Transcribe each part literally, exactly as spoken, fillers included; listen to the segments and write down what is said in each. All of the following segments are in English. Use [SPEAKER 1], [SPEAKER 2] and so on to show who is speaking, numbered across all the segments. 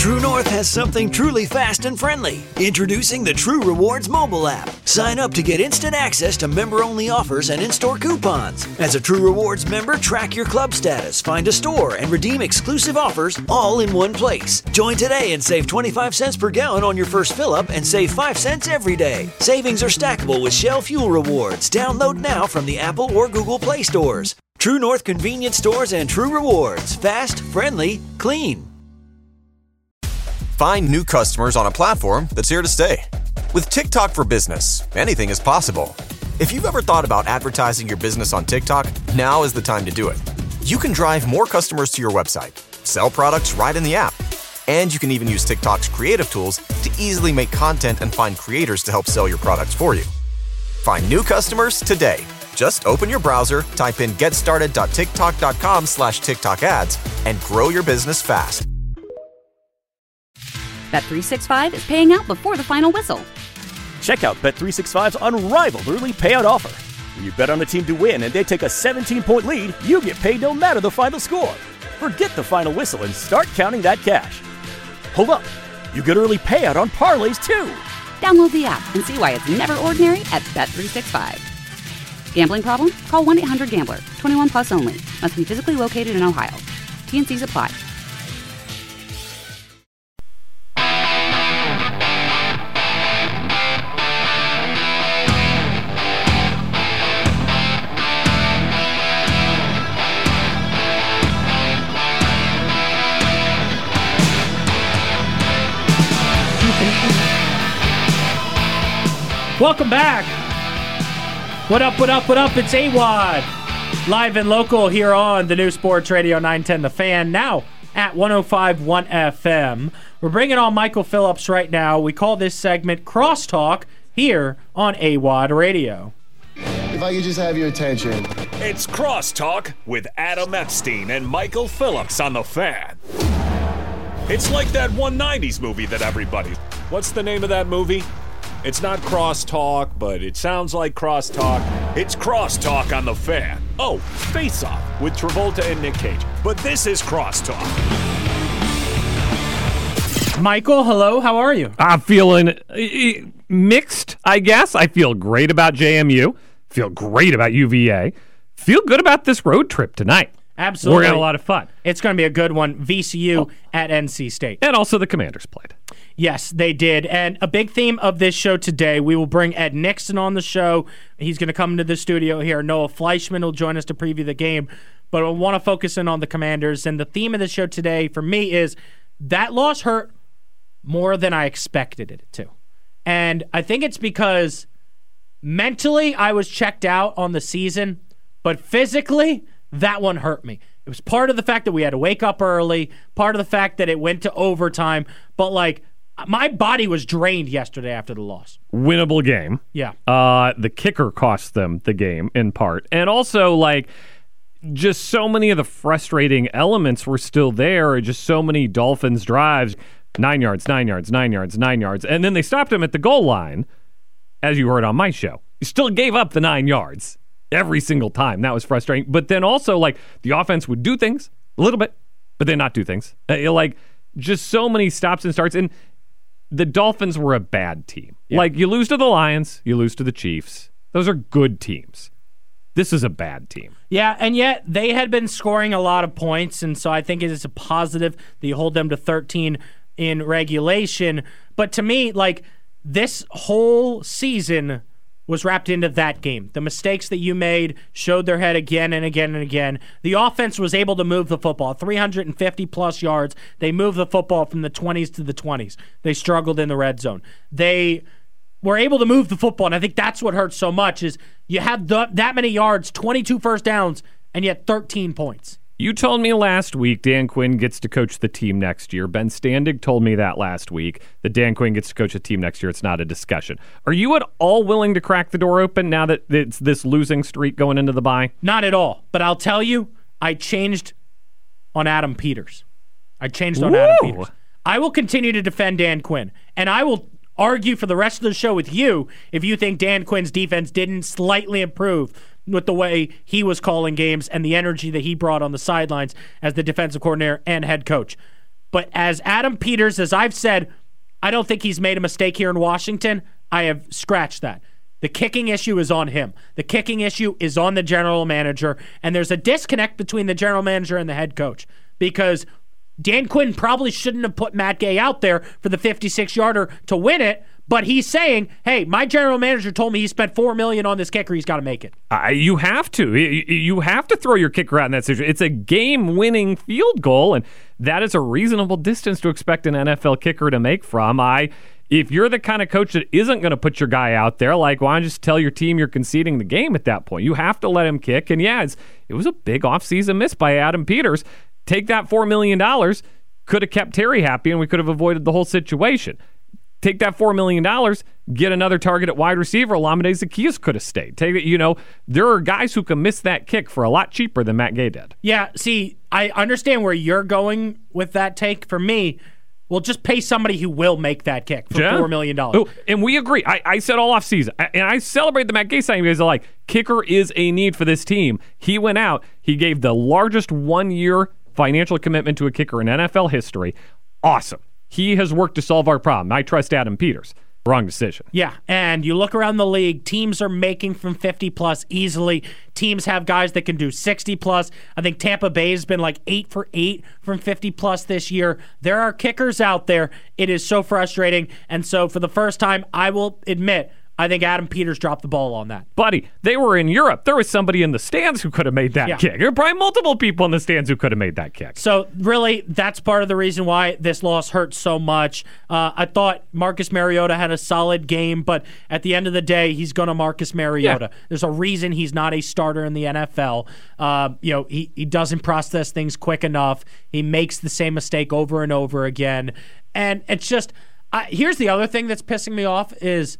[SPEAKER 1] True North has something truly fast and friendly. Introducing the True Rewards mobile app. Sign up to get instant access to member-only offers and in-store coupons. As a True Rewards member, track your club status, find a store, and redeem exclusive offers all in one place. Join today and save twenty-five cents per gallon on your first fill-up and save five cents every day. Savings are stackable with Shell Fuel Rewards. Download now from the Apple or Google Play stores. True North Convenience Stores and True Rewards. Fast, friendly, clean.
[SPEAKER 2] Find new customers on a platform that's here to stay. With TikTok for Business, anything is possible. If you've ever thought about advertising your business on TikTok, now is the time to do it. You can drive more customers to your website, sell products right in the app, and you can even use TikTok's creative tools to easily make content and find creators to help sell your products for you. Find new customers today. Just open your browser, type in getstarted.tiktok.com slash TikTok ads, and grow your business fast.
[SPEAKER 3] Bet three sixty-five is paying out before the final whistle.
[SPEAKER 4] Check out Bet three sixty-five's unrivaled early payout offer. When you bet on a team to win and they take a seventeen-point lead, you get paid no matter the final score. Forget the final whistle and start counting that cash. Hold up. You get early payout on parlays, too.
[SPEAKER 3] Download the app and see why it's never ordinary at Bet three sixty-five. Gambling problem? Call one eight hundred gambler. twenty-one plus only. Must be physically located in Ohio. T and C's apply.
[SPEAKER 5] Welcome back. What up, what up, what up? It's A W O D. Live and local here on the new Sports Radio nine ten The Fan, now at one oh five point one F M. We're bringing on Michael Phillips right now. We call this segment Crosstalk here on A W O D Radio.
[SPEAKER 6] If I could just have your attention.
[SPEAKER 7] It's Crosstalk with Adam Epstein and Michael Phillips on The Fan. It's like that one nineties movie that everybody... What's the name of that movie? It's not Crosstalk, but it sounds like Crosstalk. It's Crosstalk on The Fan. Oh, Face Off with Travolta and Nick Cage. But this is Crosstalk.
[SPEAKER 5] Michael, hello. How are you?
[SPEAKER 8] I'm feeling uh, mixed, I guess. I feel great about J M U. Feel great about U V A. Feel good about this road trip tonight.
[SPEAKER 5] Absolutely.
[SPEAKER 8] We're going to have a lot of fun.
[SPEAKER 5] It's going to be a good one. V C U oh. at N C State.
[SPEAKER 8] And also the Commanders played.
[SPEAKER 5] Yes, they did. And a big theme of this show today, we will bring Ed Nixon on the show. He's going to come into the studio here. Noah Fleischman will join us to preview the game. But I want to focus in on the Commanders. And the theme of the show today for me is that loss hurt more than I expected it to. And I think it's because mentally I was checked out on the season, but physically that one hurt me. It was part of the fact that we had to wake up early, part of the fact that it went to overtime, but like my body was drained yesterday after the loss.
[SPEAKER 8] Winnable game.
[SPEAKER 5] Yeah.
[SPEAKER 8] Uh, the kicker cost them the game in part. And also, like, just so many of the frustrating elements were still there. Just so many Dolphins drives, nine yards, nine yards, nine yards, nine yards. And then they stopped him at the goal line, as you heard on my show. He still gave up the nine yards every single time. That was frustrating. But then also, like, the offense would do things a little bit, but then not do things. Uh, like, just so many stops and starts. And the Dolphins were a bad team. Yeah. Like, you lose to the Lions, you lose to the Chiefs. Those are good teams. This is a bad team.
[SPEAKER 5] Yeah, and yet they had been scoring a lot of points, and so I think it is a positive that you hold them to thirteen in regulation. But to me, like, this whole season was wrapped into that game. The mistakes that you made showed their head again and again and again. The offense was able to move the football, three hundred fifty plus yards. They moved the football from the twenties to the twenties. They struggled in the red zone. They were able to move the football, and I think that's what hurts so much is you have the, that many yards, twenty-two first downs, and yet thirteen points.
[SPEAKER 8] You told me last week Dan Quinn gets to coach the team next year. Ben Standig told me that last week, that Dan Quinn gets to coach the team next year. It's not a discussion. Are you at all willing to crack the door open now that it's this losing streak going into the bye?
[SPEAKER 5] Not at all. But I'll tell you, I changed on Adam Peters. I changed on
[SPEAKER 8] Woo!
[SPEAKER 5] Adam Peters. I will continue to defend Dan Quinn, and I will argue for the rest of the show with you if you think Dan Quinn's defense didn't slightly improve with the way he was calling games and the energy that he brought on the sidelines as the defensive coordinator and head coach. But as Adam Peters, as I've said, I don't think he's made a mistake here in Washington. I have scratched that. The kicking issue is on him. The kicking issue is on the general manager, and there's a disconnect between the general manager and the head coach because Dan Quinn probably shouldn't have put Matt Gay out there for the fifty-six-yarder to win it, but he's saying, hey, my general manager told me he spent four million dollars on this kicker. He's got to make it.
[SPEAKER 8] Uh, you have to. You have to throw your kicker out in that situation. It's a game-winning field goal, and that is a reasonable distance to expect an N F L kicker to make from. I, if you're the kind of coach that isn't going to put your guy out there, like, why don't you just tell your team you're conceding the game at that point? You have to let him kick, and yeah, it's, it was a big offseason miss by Adam Peters. Take that four million dollars, could have kept Terry happy, and we could have avoided the whole situation. Take that four million dollars, get another target at wide receiver. Olamide Zaccheaus could have stayed. Take it, you know, there are guys who can miss that kick for a lot cheaper than Matt Gay did.
[SPEAKER 5] Yeah, see, I understand where you're going with that take. For me, we'll just pay somebody who will make that kick for
[SPEAKER 8] yeah.
[SPEAKER 5] four million dollars.
[SPEAKER 8] Oh, and we agree. I, I said all offseason, and I celebrate the Matt Gay signing because, like, kicker is a need for this team. He went out. He gave the largest one-year financial commitment to a kicker in N F L history. Awesome. He has worked to solve our problem. I trust Adam Peters. Wrong decision.
[SPEAKER 5] Yeah, and you look around the league, teams are making from fifty plus easily. Teams have guys that can do sixty plus. I think Tampa Bay has been like eight for eight from fifty plus this year. There are kickers out there. It is so frustrating. And so for the first time, I will admit, I think Adam Peters dropped the ball on that.
[SPEAKER 8] Buddy, they were in Europe. There was somebody in the stands who could have made that
[SPEAKER 5] yeah.
[SPEAKER 8] kick. There were probably multiple people in the stands who could have made that kick.
[SPEAKER 5] So really, that's part of the reason why this loss hurt so much. Uh, I thought Marcus Mariota had a solid game, but at the end of the day, he's going to Marcus Mariota. Yeah. There's a reason he's not a starter in the N F L. Uh, you know, he, he doesn't process things quick enough. He makes the same mistake over and over again. And it's just, uh, here's the other thing that's pissing me off is,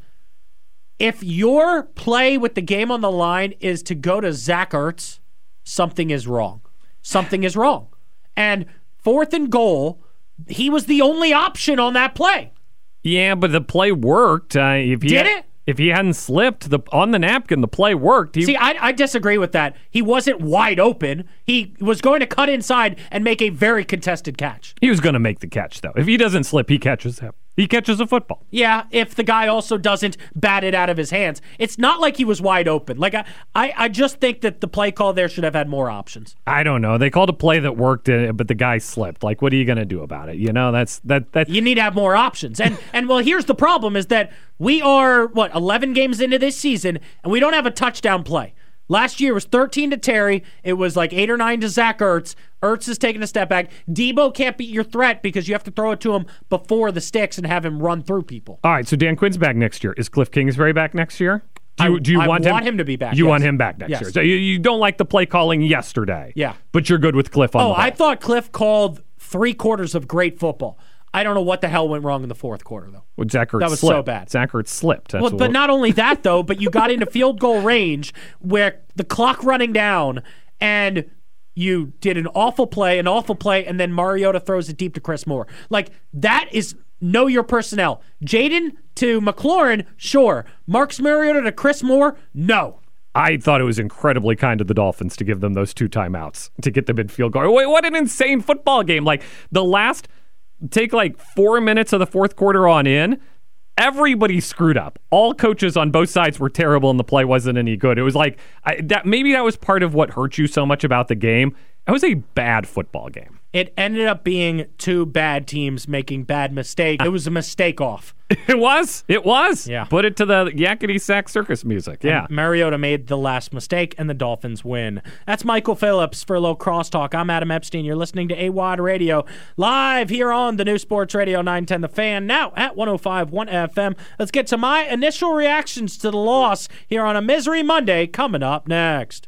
[SPEAKER 5] if your play with the game on the line is to go to Zach Ertz, something is wrong. Something is wrong. And fourth and goal, he was the only option on that play.
[SPEAKER 8] Yeah, but the play worked. Uh, if he
[SPEAKER 5] Did
[SPEAKER 8] had,
[SPEAKER 5] it?
[SPEAKER 8] If he hadn't slipped the on the napkin, the play worked. He,
[SPEAKER 5] See, I, I disagree with that. He wasn't wide open. He was going to cut inside and make a very contested catch.
[SPEAKER 8] He was going to make the catch, though. If he doesn't slip, he catches him. He catches a football.
[SPEAKER 5] Yeah, if the guy also doesn't bat it out of his hands. It's not like he was wide open. Like I, I, I just think that the play call there should have had more options.
[SPEAKER 8] I don't know. They called a play that worked, but the guy slipped. Like, what are you going to do about it? You know, that's that. That
[SPEAKER 5] you need to have more options. And and well, here's the problem: is that we are what eleven games into this season, and we don't have a touchdown play. Last year was thirteen to Terry. It was like eight or nine to Zach Ertz. Ertz is taking a step back. Debo can't be your threat because you have to throw it to him before the sticks and have him run through people.
[SPEAKER 8] All right, so Dan Quinn's back next year. Is Cliff Kingsbury back next year? Do you,
[SPEAKER 5] I,
[SPEAKER 8] do you
[SPEAKER 5] I
[SPEAKER 8] want,
[SPEAKER 5] want
[SPEAKER 8] him,
[SPEAKER 5] him to be back.
[SPEAKER 8] You
[SPEAKER 5] yes.
[SPEAKER 8] want him back next
[SPEAKER 5] yes.
[SPEAKER 8] year. So you, you don't like the play calling yesterday.
[SPEAKER 5] Yeah.
[SPEAKER 8] But you're good with Cliff on
[SPEAKER 5] Oh,
[SPEAKER 8] the ball.
[SPEAKER 5] I thought Cliff called three quarters of great football. I don't know what the hell went wrong in the fourth quarter, though.
[SPEAKER 8] Well, Zach Ertz
[SPEAKER 5] that was
[SPEAKER 8] slipped.
[SPEAKER 5] so bad.
[SPEAKER 8] Zach Ertz slipped. That's
[SPEAKER 5] well,
[SPEAKER 8] what
[SPEAKER 5] but not only that, though, but you got into field goal range where the clock running down and you did an awful play, an awful play, and then Mariota throws it deep to Chris Moore. Like, that is know your personnel. Jaden to McLaurin, sure. Marcus Mariota to Chris Moore, no.
[SPEAKER 8] I thought it was incredibly kind of the Dolphins to give them those two timeouts to get them in field goal. Wait, what an insane football game. Like, the last... Take like four minutes of the fourth quarter on in. Everybody screwed up. All coaches on both sides were terrible and the play wasn't any good. It was like, I, that maybe that was part of what hurt you so much about the game. It was a bad football game.
[SPEAKER 5] It ended up being two bad teams making bad mistakes. It was a mistake off.
[SPEAKER 8] It was. It was.
[SPEAKER 5] Yeah.
[SPEAKER 8] Put it to the yakety sack circus music. Yeah.
[SPEAKER 5] And Mariota made the last mistake, and the Dolphins win. That's Michael Phillips for a little crosstalk. I'm Adam Epstein. You're listening to A W O D Radio live here on the new Sports Radio nine ten The Fan, now at one oh five point one F M. Let's get to my initial reactions to the loss here on a Misery Monday coming up next.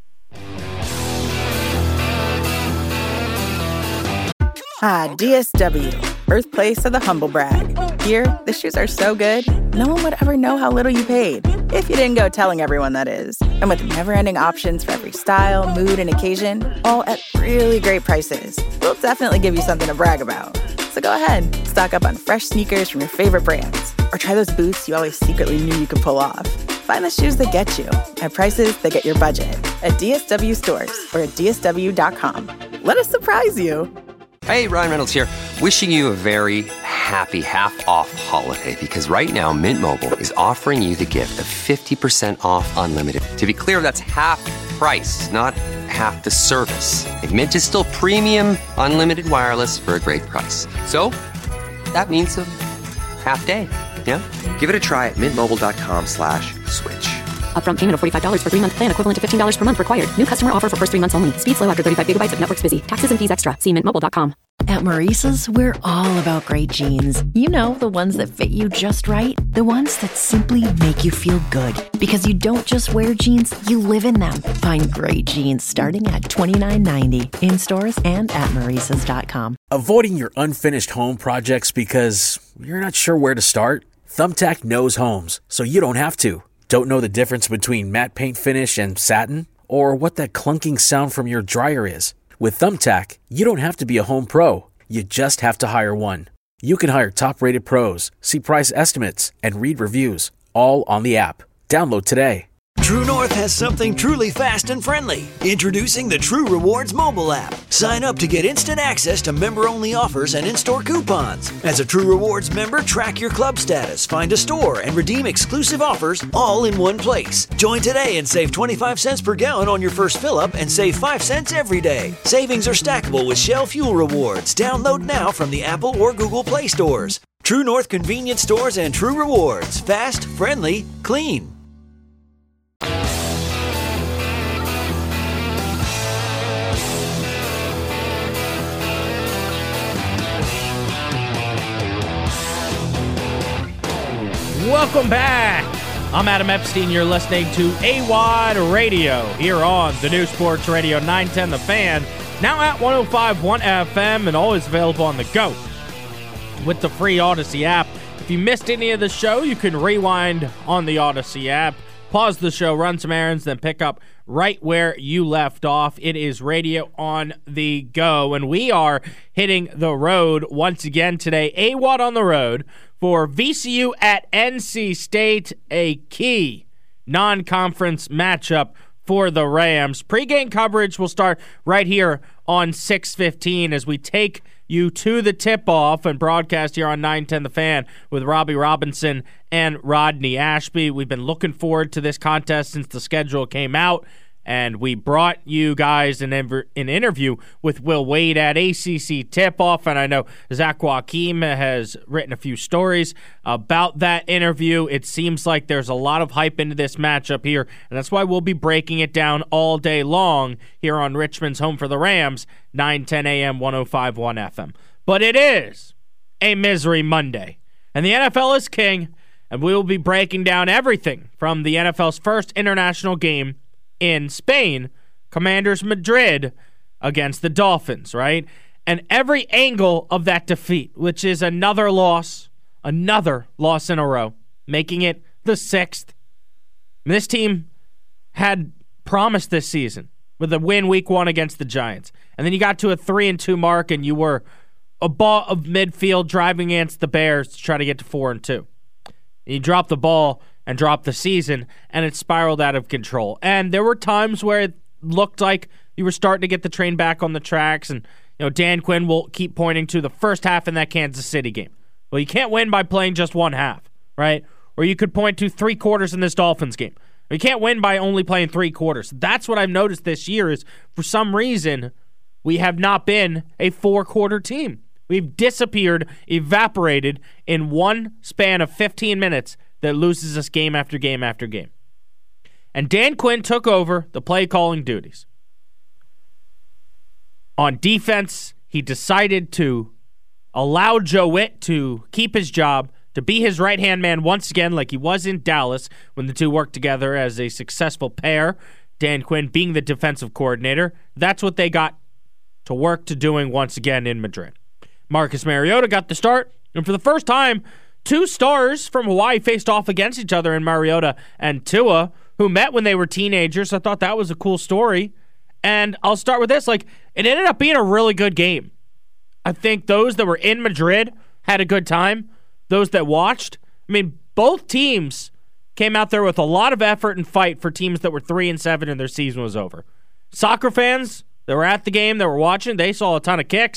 [SPEAKER 9] Ah, D S W, birthplace of the humble brag. Here, the shoes are so good, no one would ever know how little you paid. If you didn't go telling everyone, that is. And with never-ending options for every style, mood, and occasion, all at really great prices, we'll definitely give you something to brag about. So go ahead, stock up on fresh sneakers from your favorite brands, or try those boots you always secretly knew you could pull off. Find the shoes that get you, at prices that get your budget, at D S W stores or at D S W dot com. Let us surprise you.
[SPEAKER 10] Hey, Ryan Reynolds here. Wishing you a very happy half-off holiday because right now Mint Mobile is offering you the gift of fifty percent off unlimited. To be clear, that's half price, not half the service. And Mint is still premium unlimited wireless for a great price. So that means a half day. Yeah? Give it a try at mintmobile.com slash switch.
[SPEAKER 11] Upfront payment of forty-five dollars for three-month plan equivalent to fifteen dollars per month required. New customer offer for first three months only. Speed slow after thirty-five gigabytes if network's busy. Taxes and fees extra. See mint mobile dot com.
[SPEAKER 12] At Maurice's, we're all about great jeans. You know, the ones that fit you just right. The ones that simply make you feel good. Because you don't just wear jeans, you live in them. Find great jeans starting at twenty-nine ninety in stores and at maurices dot com.
[SPEAKER 13] Avoiding your unfinished home projects because you're not sure where to start? Thumbtack knows homes, so you don't have to. Don't know the difference between matte paint finish and satin? Or what that clunking sound from your dryer is? With Thumbtack, you don't have to be a home pro. You just have to hire one. You can hire top-rated pros, see price estimates, and read reviews, all on the app. Download today.
[SPEAKER 1] True North has something truly fast and friendly. Introducing the True Rewards mobile app. Sign up to get instant access to member-only offers and in-store coupons. As a True Rewards member, track your club status, find a store, and redeem exclusive offers all in one place. Join today and save twenty-five cents per gallon on your first fill-up and save five cents every day. Savings are stackable with Shell Fuel Rewards. Download now from the Apple or Google Play stores. True North Convenience Stores and True Rewards. Fast, friendly, clean.
[SPEAKER 5] Welcome back. I'm Adam Epstein. You're listening to A W O D Radio here on the new Sports Radio nine ten The Fan. Now at one oh five point one F M and always available on the go with the free Odyssey app. If you missed any of the show, you can rewind on the Odyssey app, pause the show, run some errands, then pick up right where you left off. It is radio on the go, and we are hitting the road once again today. A W O D on the road for V C U at N C State, a key non-conference matchup for the Rams. Pre-game coverage will start right here on six fifteen as we take you to the tip-off and broadcast here on nine ten The Fan with Robbie Robinson and Rodney Ashby. We've been looking forward to this contest since the schedule came out, and we brought you guys an, an interview with Will Wade at A C C Tip-Off, and I know Zach Joachim has written a few stories about that interview. It seems like there's a lot of hype into this matchup here, and that's why we'll be breaking it down all day long here on Richmond's Home for the Rams, nine ten A M, one oh five point one F M. But it is a Misery Monday, and the N F L is king, and we will be breaking down everything from the N F L's first international game in Spain, Commanders Madrid against the Dolphins, right? And every angle of that defeat, which is another loss, another loss in a row, making it the sixth. This team had promised this season with a win week one against the Giants. And then you got to a three and two mark and you were above midfield driving against the Bears to try to get to four and two. You dropped the ball and dropped the season, and it spiraled out of control. And there were times where it looked like you were starting to get the train back on the tracks, and you know Dan Quinn will keep pointing to the first half in that Kansas City game. Well, you can't win by playing just one half, right? Or you could point to three quarters in this Dolphins game. You can't win by only playing three quarters. That's what I've noticed this year is, for some reason, we have not been a four-quarter team. We've disappeared, evaporated in one span of fifteen minutes that loses us game after game after game. And Dan Quinn took over the play-calling duties. On defense, he decided to allow Joe Witt to keep his job, to be his right-hand man once again like he was in Dallas when the two worked together as a successful pair, Dan Quinn being the defensive coordinator. That's what they got to work to doing once again in Madrid. Marcus Mariota got the start, and for the first time, two stars from Hawaii faced off against each other in Mariota and Tua, who met when they were teenagers. I thought that was a cool story. And I'll start with this. Like, it ended up being a really good game. I think those that were in Madrid had a good time. Those that watched, I mean, both teams came out there with a lot of effort and fight for teams that were three and seven and their season was over. Soccer fans that were at the game, that were watching, they saw a ton of kicks.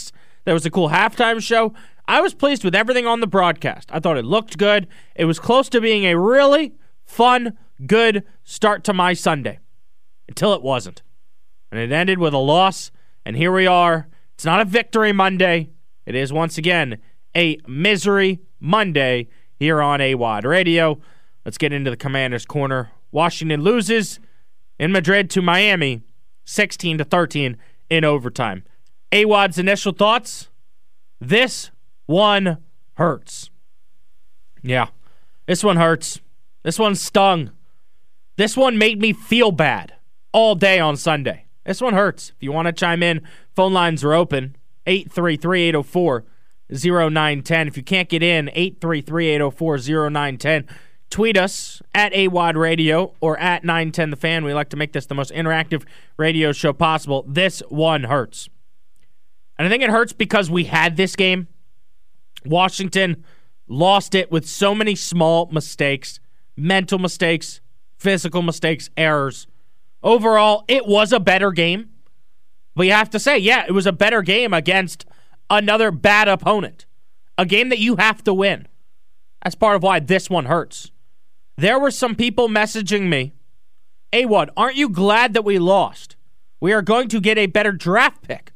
[SPEAKER 5] There was a cool halftime show. I was pleased with everything on the broadcast. I thought it looked good. It was close to being a really fun, good start to my Sunday. Until it wasn't. And it ended with a loss. And here we are. It's not a victory Monday. It is, once again, a misery Monday here on A W O D Radio. Let's get into the Commanders' corner. Washington loses in Madrid to Miami, sixteen to thirteen in overtime. A W O D's initial thoughts? This one hurts. Yeah, this one hurts. This one stung. This one made me feel bad all day on Sunday. This one hurts. If you want to chime in, phone lines are open. eight three three, eight oh four, oh nine one oh. If you can't get in, eight three three, eight oh four, oh nine one oh. Tweet us at A W O D Radio or at nine ten The Fan. We like to make this the most interactive radio show possible. This one hurts. And I think it hurts because we had this game. Washington lost it with so many small mistakes, mental mistakes, physical mistakes, errors. Overall, it was a better game. But you have to say, yeah, it was a better game against another bad opponent. A game that you have to win. That's part of why this one hurts. There were some people messaging me, A W O D, aren't you glad that we lost? We are going to get a better draft pick.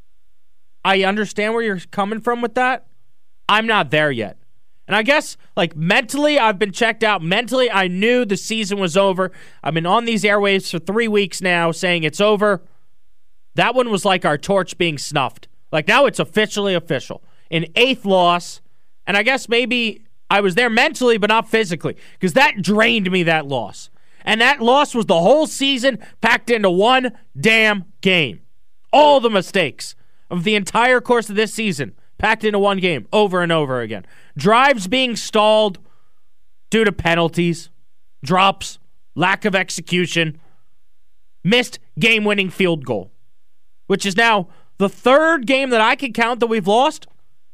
[SPEAKER 5] I understand where you're coming from with that. I'm not there yet. And I guess, like, mentally, I've been checked out. Mentally, I knew the season was over. I've been on these airwaves for three weeks now saying it's over. That one was like our torch being snuffed. Like, now it's officially official. An eighth loss. And I guess maybe I was there mentally, but not physically. Because that drained me, that loss. And that loss was the whole season packed into one damn game. All the mistakes of the entire course of this season packed into one game over and over again. Drives being stalled due to penalties, drops, lack of execution, missed game-winning field goal, which is now the third game that I can count that we've lost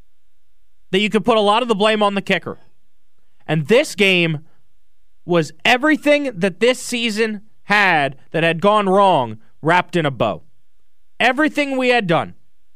[SPEAKER 5] that you could put a lot of the blame on the kicker. And this game was everything that this season had that had gone wrong wrapped in a bow. Everything we had done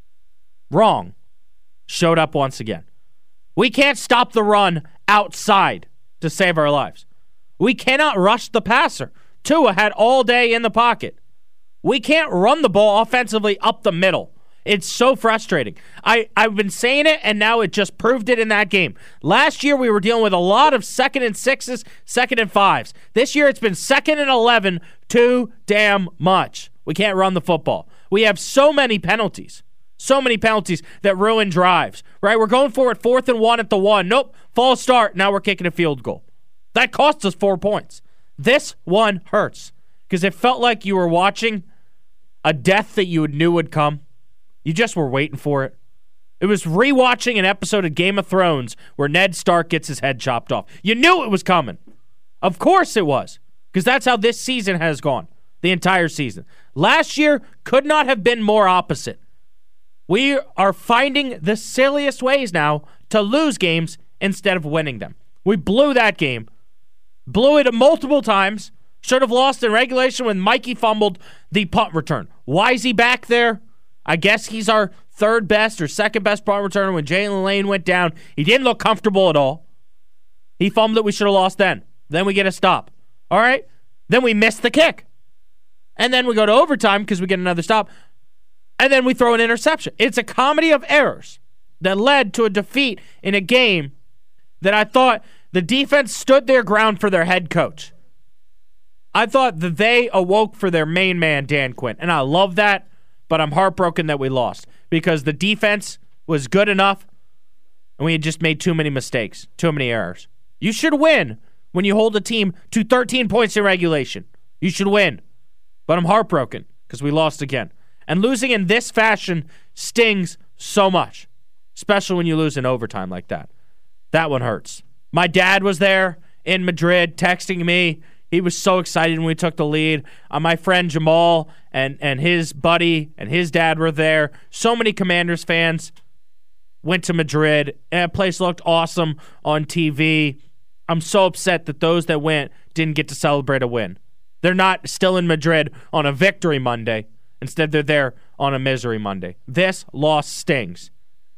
[SPEAKER 5] wrong showed up once again. We can't stop the run outside to save our lives. We cannot rush the passer. Tua had all day in the pocket. We can't run the ball offensively up the middle. It's so frustrating. I, I've been saying it, and now it just proved it in that game. Last year, we were dealing with a lot of second and sixes, second and fives. This year, it's been second and eleven too damn much. We can't run the football. We have so many penalties. So many penalties that ruin drives, right? We're going for it fourth and one at the one. Nope, false start. Now we're kicking a field goal. That cost us four points. This one hurts because it felt like you were watching a death that you knew would come. You just were waiting for it. It was rewatching an episode of Game of Thrones where Ned Stark gets his head chopped off. You knew it was coming. Of course it was, because that's how this season has gone, the entire season. Last year could not have been more opposite. We are finding the silliest ways now to lose games instead of winning them. We blew that game. Blew it multiple times. Should have lost in regulation when Mikey fumbled the punt return. Why is he back there? I guess he's our third best or second best punt returner. When Jalen Lane went down, he didn't look comfortable at all. He fumbled it. We should have lost then. Then we get a stop. All right? Then we miss the kick. And then we go to overtime because we get another stop. And then we throw an interception. It's a comedy of errors that led to a defeat in a game that I thought the defense stood their ground for their head coach. I thought that they awoke for their main man, Dan Quinn. And I love that, but I'm heartbroken that we lost because the defense was good enough and we had just made too many mistakes, too many errors. You should win when you hold a team to thirteen points in regulation. You should win. But I'm heartbroken because we lost again. And losing in this fashion stings so much, especially when you lose in overtime like that. That one hurts. My dad was there in Madrid texting me. He was so excited when we took the lead. Uh, my friend Jamal and, and his buddy and his dad were there. So many Commanders fans went to Madrid. That place looked awesome on T V. I'm so upset that those that went didn't get to celebrate a win. They're not still in Madrid on a victory Monday. Instead, they're there on a misery Monday. This loss stings.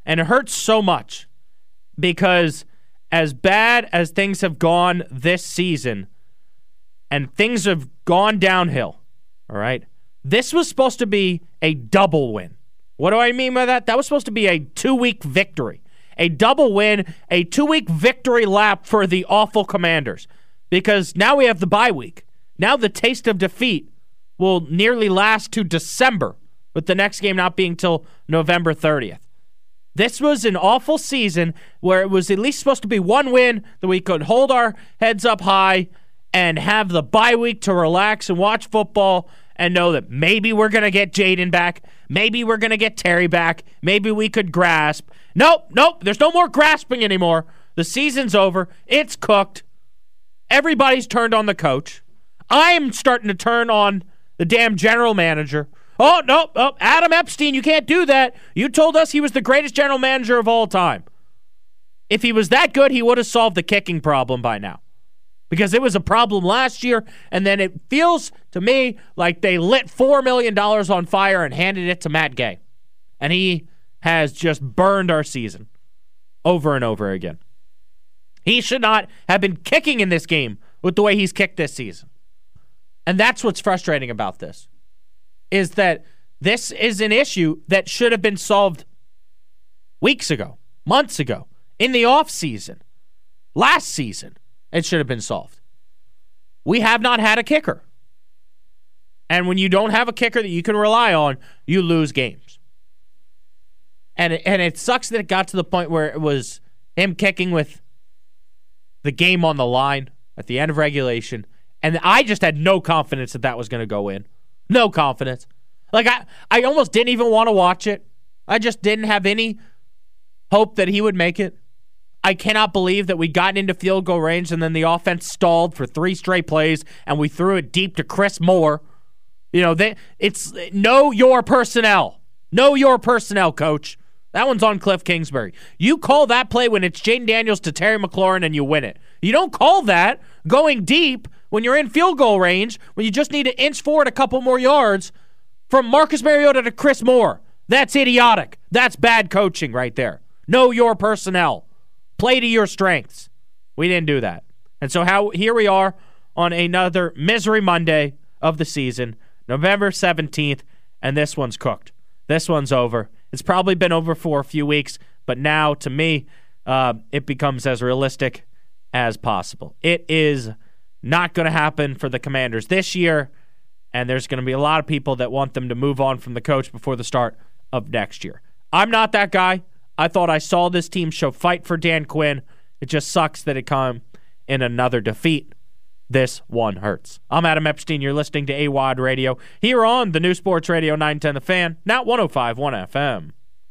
[SPEAKER 5] And it hurts so much because as bad as things have gone this season, and things have gone downhill, all right, this was supposed to be a double win. What do I mean by that? That was supposed to be a two-week victory. A double win, a two-week victory lap for the awful Commanders. Because now we have the bye week. Now the taste of defeat will nearly last to December, with the next game not being till November thirtieth. This was an awful season where it was at least supposed to be one win that we could hold our heads up high and have the bye week to relax and watch football and know that maybe we're going to get Jaden back. Maybe we're going to get Terry back. Maybe we could grasp. Nope, nope, there's no more grasping anymore. The season's over. It's cooked. Everybody's turned on the coach. I'm starting to turn on the damn general manager. Oh, no, oh, Adam Epstein, you can't do that. You told us he was the greatest general manager of all time. If he was that good, he would have solved the kicking problem by now. Because it was a problem last year, and then it feels to me like they lit four million dollars on fire and handed it to Matt Gay. And he has just burned our season over and over again. He should not have been kicking in this game with the way he's kicked this season. And that's what's frustrating about this, is that this is an issue that should have been solved weeks ago, months ago, in the offseason, last season. It should have been solved. We have not had a kicker. And when you don't have a kicker that you can rely on, you lose games. And it, and it sucks that it got to the point where it was him kicking with the game on the line at the end of regulation. And I just had no confidence that that was going to go in. No confidence. Like, I, I almost didn't even want to watch it. I just didn't have any hope that he would make it. I cannot believe that we got into field goal range and then the offense stalled for three straight plays and we threw it deep to Chris Moore. You know, they, it's know your personnel. Know your personnel, coach. That one's on Cliff Kingsbury. You call that play when it's Jaden Daniels to Terry McLaurin and you win it. You don't call that going deep when you're in field goal range, when you just need to inch forward a couple more yards from Marcus Mariota to Chris Moore. That's idiotic. That's bad coaching right there. Know your personnel. Play to your strengths. We didn't do that. And so how here we are on another Misery Monday of the season, November seventeenth, and this one's cooked. This one's over. It's probably been over for a few weeks, but now, to me, uh, it becomes as realistic as possible. It is not going to happen for the Commanders this year, and there's going to be a lot of people that want them to move on from the coach before the start of next year. I'm not that guy. I thought I saw this team show fight for Dan Quinn. It just sucks that it came in another defeat. This one hurts. I'm Adam Epstein. You're listening to A W O D Radio here on the new Sports Radio nine ten The Fan, now one oh five point one F M.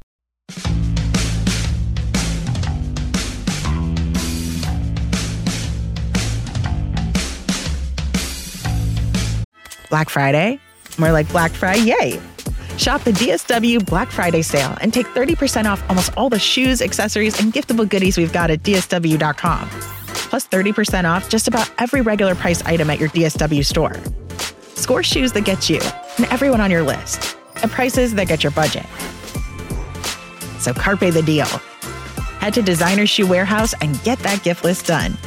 [SPEAKER 9] Black Friday? More like Black Friday, yay! Shop the D S W Black Friday sale and take thirty percent off almost all the shoes, accessories, and giftable goodies we've got at D S W dot com. Plus thirty percent off just about every regular price item at your D S W store. Score shoes that get you and everyone on your list at prices that get your budget. So carpe the deal. Head to Designer Shoe Warehouse and get that gift list done.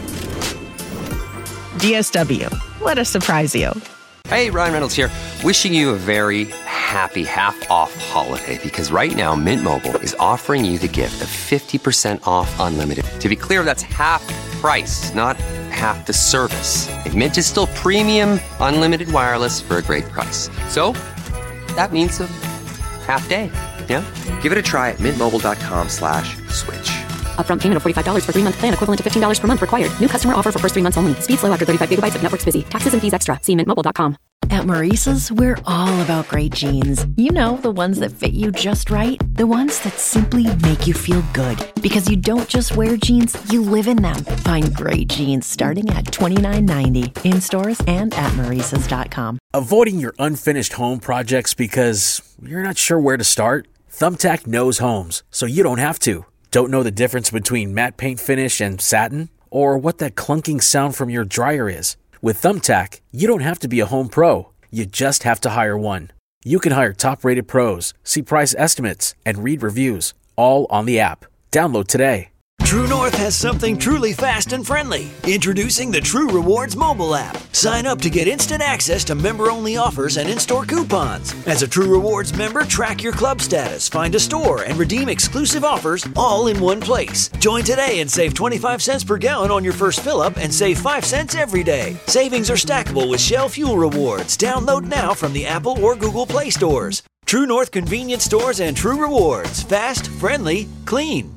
[SPEAKER 9] D S W. Let us surprise you.
[SPEAKER 10] Hey, Ryan Reynolds here. Wishing you a very happy half-off holiday, because right now Mint Mobile is offering you the gift of fifty percent off unlimited. To be clear, that's half price, not half the service. Like, Mint is still premium unlimited wireless for a great price. So that means a half day. Yeah? Give it a try at mintmobile.com slash switch.
[SPEAKER 11] Upfront payment of forty-five dollars for three-month plan equivalent to fifteen dollars per month required. New customer offer for first three months only. Speed slow after thirty-five gigabytes if network's busy. Taxes and fees extra. See mint mobile dot com.
[SPEAKER 12] At Maurice's, we're all about great jeans. You know, the ones that fit you just right. The ones that simply make you feel good. Because you don't just wear jeans, you live in them. Find great jeans starting at twenty-nine ninety in stores and at maurices dot com.
[SPEAKER 13] Avoiding your unfinished home projects because you're not sure where to start? Thumbtack knows homes, so you don't have to. Don't know the difference between matte paint finish and satin? Or what that clunking sound from your dryer is? With Thumbtack, you don't have to be a home pro. You just have to hire one. You can hire top-rated pros, see price estimates, and read reviews, all on the app. Download today.
[SPEAKER 1] True North has something truly fast and friendly. Introducing the True Rewards mobile app. Sign up to get instant access to member-only offers and in-store coupons. As a True Rewards member, track your club status, find a store, and redeem exclusive offers all in one place. Join today and save twenty-five cents per gallon on your first fill-up and save five cents every day. Savings are stackable with Shell Fuel Rewards. Download now from the Apple or Google Play stores. True North convenience stores and True Rewards. Fast, friendly, clean.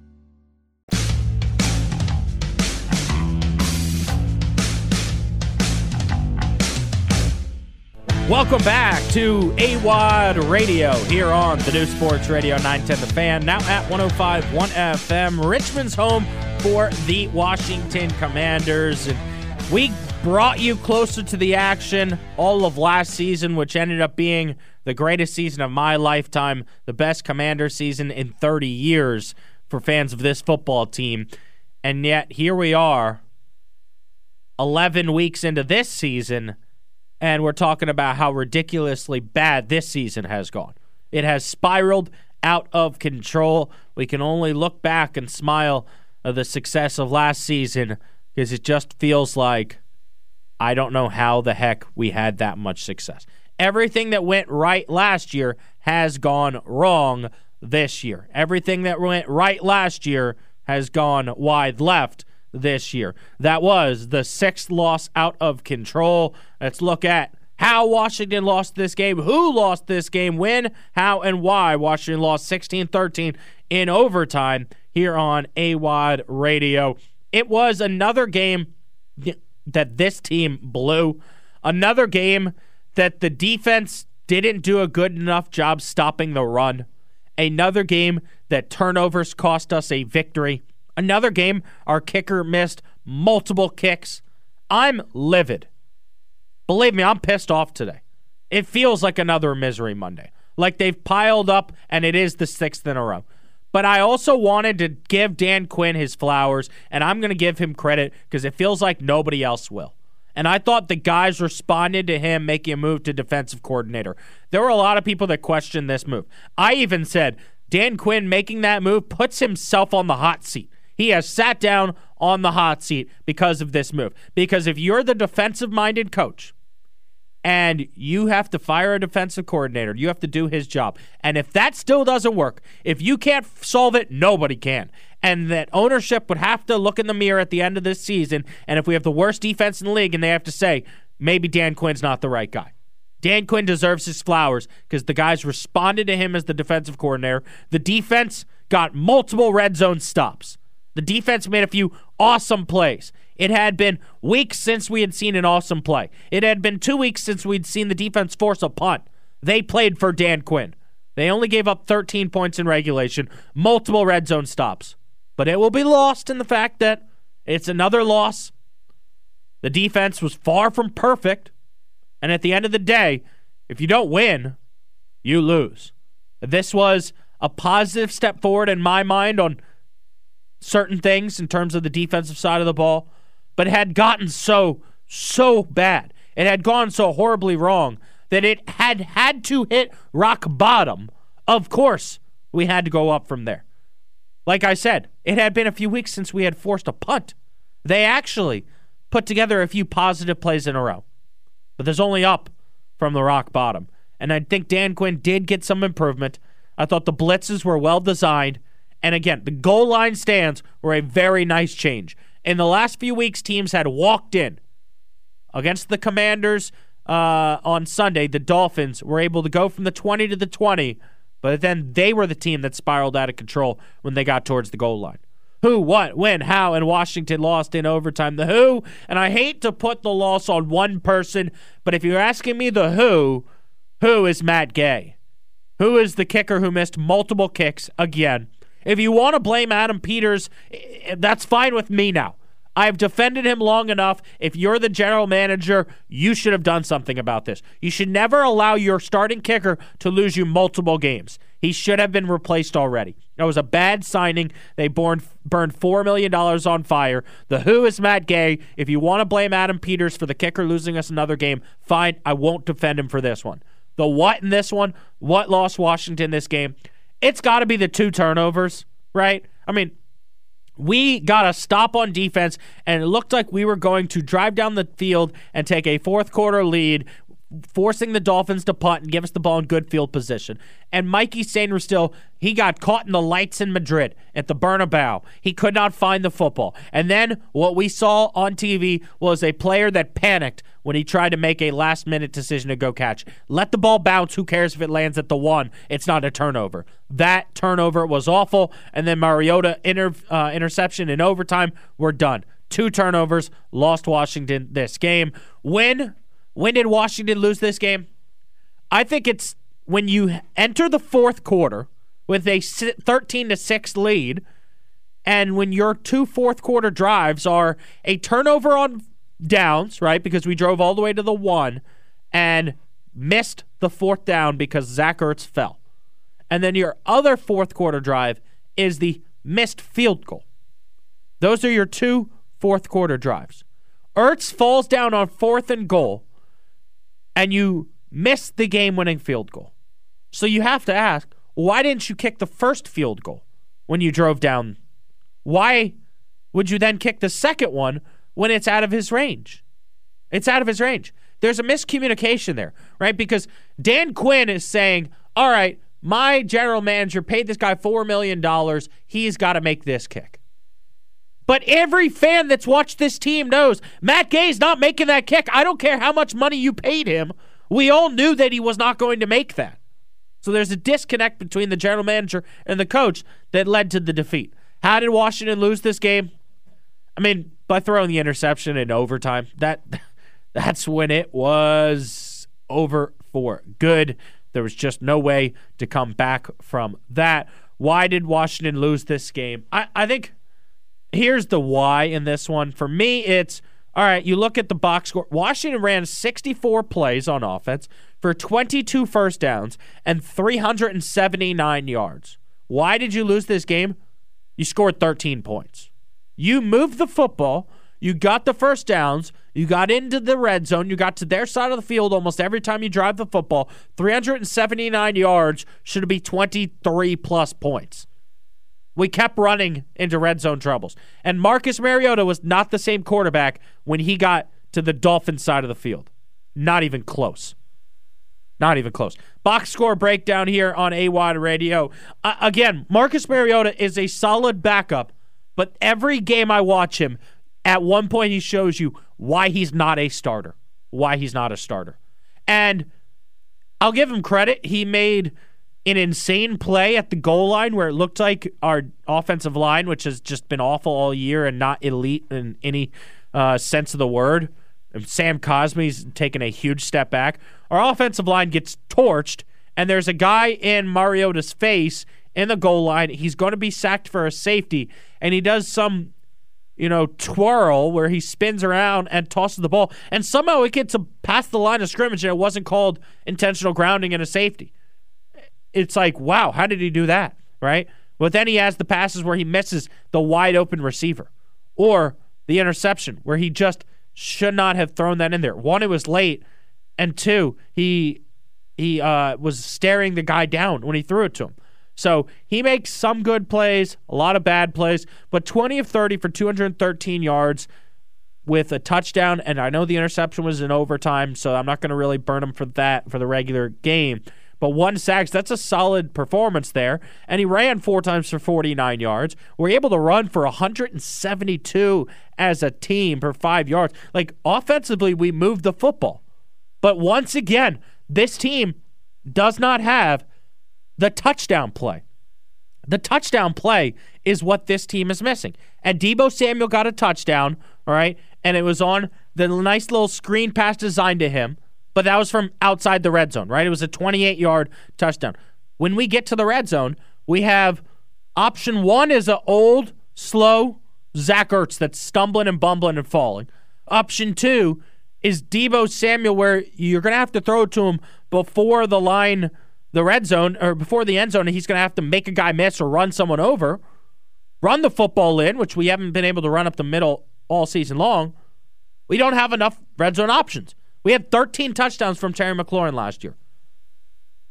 [SPEAKER 5] Welcome back to A W O D Radio here on the new Sports Radio nine ten The Fan, now at one oh five point one F M, Richmond's home for the Washington Commanders. And we brought you closer to the action all of last season, which ended up being the greatest season of my lifetime, the best Commander season in thirty years for fans of this football team. And yet here we are, eleven weeks into this season, and we're talking about how ridiculously bad this season has gone. It has spiraled out of control. We can only look back and smile at the success of last season because it just feels like I don't know how the heck we had that much success. Everything that went right last year has gone wrong this year. Everything that went right last year has gone wide left this year. That was the sixth loss out of control. Let's look at how Washington lost this game, who lost this game, when, how, and why Washington lost sixteen thirteen in overtime here on A W O D Radio. It was another game that this team blew, another game that the defense didn't do a good enough job stopping the run, another game that turnovers cost us a victory. Another game, our kicker missed multiple kicks. I'm livid. Believe me, I'm pissed off today. It feels like another Misery Monday. Like they've piled up, and it is the sixth in a row. But I also wanted to give Dan Quinn his flowers, and I'm going to give him credit because it feels like nobody else will. And I thought the guys responded to him making a move to defensive coordinator. There were a lot of people that questioned this move. I even said Dan Quinn making that move puts himself on the hot seat. He has sat down on the hot seat because of this move. Because if you're the defensive-minded coach and you have to fire a defensive coordinator, you have to do his job. And if that still doesn't work, if you can't solve it, nobody can. And that ownership would have to look in the mirror at the end of this season, and if we have the worst defense in the league, and they have to say, maybe Dan Quinn's not the right guy. Dan Quinn deserves his flowers because the guys responded to him as the defensive coordinator. The defense got multiple red zone stops. The defense made a few awesome plays. It had been weeks since we had seen an awesome play. It had been two weeks since we'd seen the defense force a punt. They played for Dan Quinn. They only gave up thirteen points in regulation, multiple red zone stops. But it will be lost in the fact that it's another loss. The defense was far from perfect. And at the end of the day, if you don't win, you lose. This was a positive step forward in my mind on certain things in terms of the defensive side of the ball, but it had gotten so, so bad. It had gone so horribly wrong that it had had to hit rock bottom. Of course, we had to go up from there. Like I said, it had been a few weeks since we had forced a punt. They actually put together a few positive plays in a row, but there's only up from the rock bottom. And I think Dan Quinn did get some improvement. I thought the blitzes were well designed. And again, the goal line stands were a very nice change. In the last few weeks, teams had walked in. Against the Commanders uh, on Sunday, the Dolphins were able to go from the twenty to the twenty, but then they were the team that spiraled out of control when they got towards the goal line. Who, what, when, how, and Washington lost in overtime. The who, and I hate to put the loss on one person, but if you're asking me the who, who is Matt Gay? Who is the kicker who missed multiple kicks again? If you want to blame Adam Peters, that's fine with me now. I've defended him long enough. If you're the general manager, you should have done something about this. You should never allow your starting kicker to lose you multiple games. He should have been replaced already. It was a bad signing. They burned, burned four million dollars on fire. The who is Matt Gay. If you want to blame Adam Peters for the kicker losing us another game, fine. I won't defend him for this one. The what in this one, what lost Washington this game? it's got to be the two turnovers, right? I mean, we got a stop on defense, and it looked like we were going to drive down the field and take a fourth quarter lead, forcing the Dolphins to punt and give us the ball in good field position. And Mikey Sainristil, he got caught in the lights in Madrid at the Bernabeu. He could not find the football. And then what we saw on T V was a player that panicked when he tried to make a last-minute decision to go catch. Let the ball bounce. Who cares if it lands at the one? It's not a turnover. That turnover was awful. And then Mariota inter, uh, interception in overtime. We're done. Two turnovers. Lost Washington this game. When... When did Washington lose this game? I think it's when you enter the fourth quarter with a thirteen to six lead, and when your two fourth quarter drives are a turnover on downs, right, because we drove all the way to the one, and missed the fourth down because Zach Ertz fell. And then your other fourth quarter drive is the missed field goal. Those are your two fourth quarter drives. Ertz falls down on fourth and goal, and you missed the game-winning field goal. So you have to ask, why didn't you kick the first field goal when you drove down? Why would you then kick the second one when it's out of his range? It's out of his range. There's a miscommunication there, right? Because Dan Quinn is saying, all right, my general manager paid this guy four million dollars. He's got to make this kick. But every fan that's watched this team knows Matt Gay's not making that kick. I don't care how much money you paid him. We all knew that he was not going to make that. So there's a disconnect between the general manager and the coach that led to the defeat. How did Washington lose this game? I mean, by throwing the interception in overtime. That that's when it was over for good. There was just no way to come back from that. Why did Washington lose this game? I, I think... Here's the why in this one. For me, it's, all right, you look at the box score. Washington ran sixty-four plays on offense for twenty-two first downs and three hundred seventy-nine yards. Why did you lose this game? You scored thirteen points. You moved the football. You got the first downs. You got into the red zone. You got to their side of the field almost every time you drive the football. three hundred seventy-nine yards should be twenty-three plus points. We kept running into red zone troubles. And Marcus Mariota was not the same quarterback when he got to the Dolphins side of the field. Not even close. Not even close. Box score breakdown here on A W O D Radio. Uh, again, Marcus Mariota is a solid backup, but every game I watch him, at one point he shows you why he's not a starter. Why he's not a starter. And I'll give him credit. He made an insane play at the goal line where it looked like our offensive line, which has just been awful all year and not elite in any uh, sense of the word. Sam Cosme's taken a huge step back. Our offensive line gets torched, and there's a guy in Mariota's face in the goal line. He's going to be sacked for a safety, and he does some, you know, twirl where he spins around and tosses the ball, and somehow it gets past the line of scrimmage, and it wasn't called intentional grounding and a safety. It's like, wow, how did he do that, right? But then he has the passes where he misses the wide-open receiver or the interception where he just should not have thrown that in there. One, it was late, and two, he he uh, was staring the guy down when he threw it to him. So he makes some good plays, a lot of bad plays, but twenty of thirty for two hundred thirteen yards with a touchdown, and I know the interception was in overtime, so I'm not going to really burn him for that for the regular game. But one sack, that's a solid performance there. And he ran four times for forty-nine yards. We're able to run for one hundred seventy-two as a team per five yards. Like, offensively, we moved the football. But once again, this team does not have the touchdown play. The touchdown play is what this team is missing. And Deebo Samuel got a touchdown, all right? And it was on the nice little screen pass designed to him. But that was from outside the red zone, right? It was a twenty-eight-yard touchdown. When we get to the red zone, we have option one is an old, slow Zach Ertz that's stumbling and bumbling and falling. Option two is Deebo Samuel, where you're going to have to throw it to him before the line, the red zone, or before the end zone, and he's going to have to make a guy miss or run someone over. Run the football in, which we haven't been able to run up the middle all season long. We don't have enough red zone options. We had thirteen touchdowns from Terry McLaurin last year.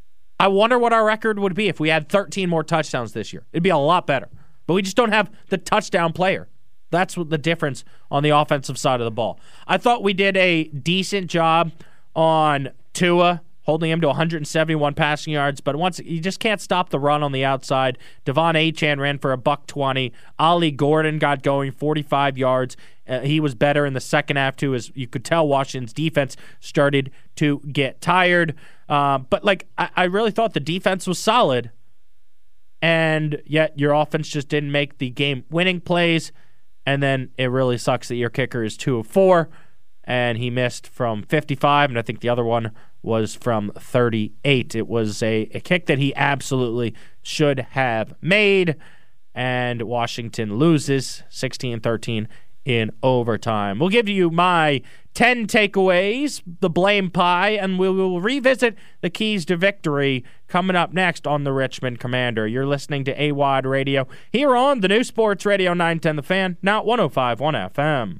[SPEAKER 5] I wonder what our record would be if we had thirteen more touchdowns this year. It'd be a lot better. But we just don't have the touchdown player. That's what the difference on the offensive side of the ball. I thought we did a decent job on Tua, holding him to one hundred seventy-one passing yards, but once you just can't stop the run on the outside. Devon Achane ran for a buck twenty. Ollie Gordon got going, forty-five yards. Uh, he was better in the second half too, as you could tell Washington's defense started to get tired. Uh, but like I, I really thought the defense was solid, and yet your offense just didn't make the game-winning plays. And then it really sucks that your kicker is two of four, and he missed from fifty-five, and I think the other one was from thirty-eight. It was a, a kick that he absolutely should have made, and Washington loses sixteen thirteen in overtime. We'll give you my ten takeaways, the blame pie, and we will revisit the keys to victory coming up next on the Richmond Commander. You're listening to A W O D Radio here on the new Sports Radio nine ten The Fan, now one oh five point one F M.